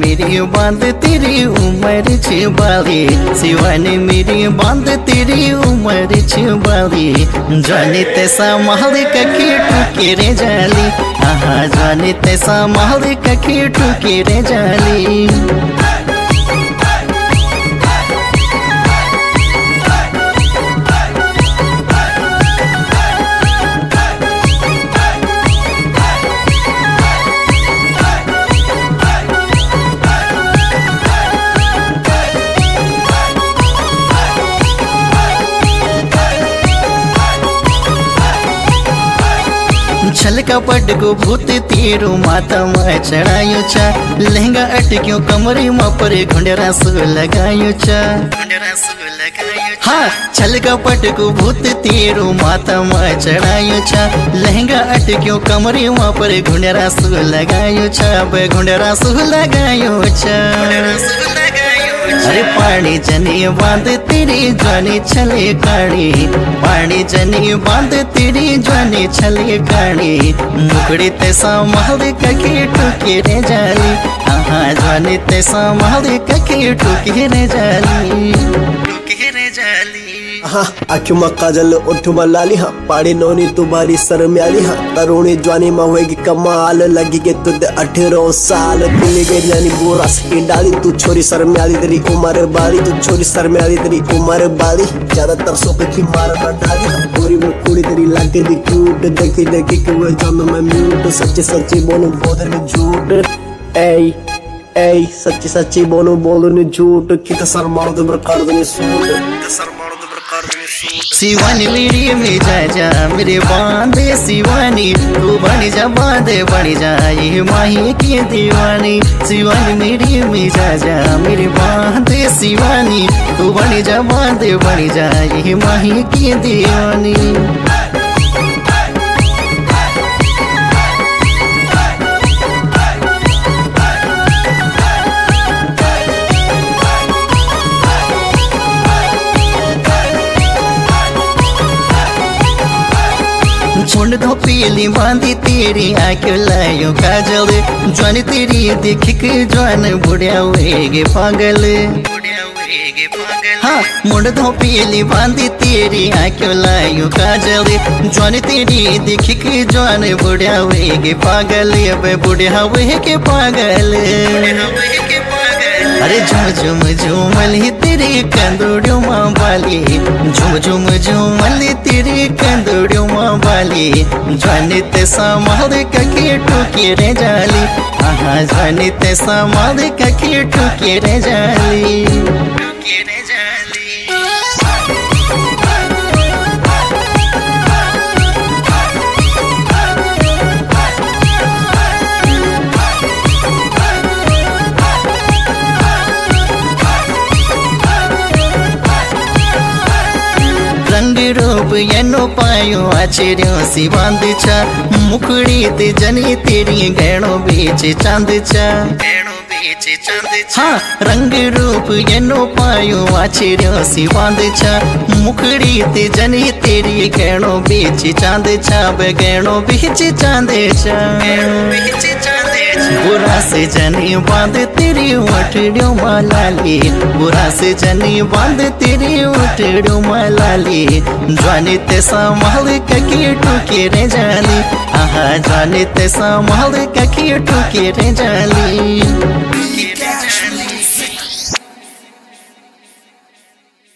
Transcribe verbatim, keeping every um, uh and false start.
मेरी बांध तेरी उम्र छिबाली, शिवानी मेरी बांध तेरी उम्र छिबाली। जाने तैसा महल कखे टूके रे जाली, आहा जाने तैसा महल कखे टूके रे जाली। छल कपट को भूत तेरू माता में चढ़ायो चा, लहंगा अटक्यो कमरे में पर घुंडरा सो लगायो चा। हाँ छल कपट को भूत तेरू माता में चढ़ायो चा, लहंगा अटक्यो कमरे में पर घुंडरा सो लगायो चा, बे घुंडरा सो लगायो चा। अरे पानी जनी बांध तेरी जानी छले काड़ी, पानी जनी बांध तेरी जानी छले काड़ी। मुखड़ी तैसा महल कखे टूके रे जाली, आहा जानी तैसा महल कखे टूके रे जाली, टूके रे जाली। हाँ आँखों काजल ओठ लाली, हाँ पाड़ी नौनी तुम्हारी शर्म्याली, हाँ तरुणी जवानी में होगी कमाल। लगी के तुद अठारह साल मिली गई जानी बोरा से डाली। तू छोरी शर्म्याली तेरी उम्र बारी, तू छोरी शर्म्याली तेरी उम्र बारी। ज्यादातर सो की मार न डाली, गोरी वो कुड़ी तेरी लागे दी क्यूट। देखी देखी कि वो जम में म्यूट, सच्ची सच्ची बोलूं बोधर में झूठ। ए ए सच्ची सच्ची बोलूं बोलूं ने झूठ। कितना सर मारो तो बरकार दूं सूट, कितना सर मारो तो बरकार दूं सूट। शिवानी मेरी में जा जा मेरे बांधे शिवानी, तू बन जा बांधे बन जा ये माही की दीवानी। शिवानी मेरी में जा जा मेरे बांधे शिवानी, तू बन जा बांधे बन जा ये माही की दीवानी। झुंड दो पीली बांधी तेरी आँखें लायो काजल, जवान तेरी देख के जवान बुढ़िया हुएगे पागल। हाँ मुंड दो पीली बांधी तेरी आँखें लायो काजल, जवान तेरी देख के जवान बुढ़िया हुएगे पागल। अब बुढ़िया हुएगे पागल। अरे झुम झुम झूमली तेरी कंदोड़ियों माँ बाली, झुम झुम झूमली तेरी कंदोड़ियों माँ बाली। जाने तैसा महल कखे टूके रे जाली, आहा जाने तैसा महल कखे टूके रे जाली, टूके रे जाली। रंग रूप एनो पायो आचर्यो सी बांध चा, मुखड़ी ते जनी तेरी गहणो बीच चांद चा, गहणो बीच चांद चा। हाँ रंग रूप एनो पायो आचर्यो सी बांध चा, मुखड़ी ते जनी तेरी गहणो बीच चांद चा, बे गहणो बीच चांद चा, गहणो बीच चांद। बुरा से जनी बांध तेरी उठड़ियों मालाली, बुरा से जनी बांध तेरी उठड़ियों मालाली। जाने तैसा महल कखे टूके रे जाली, आहा जाने तैसा महल कखे टूके रे जाली।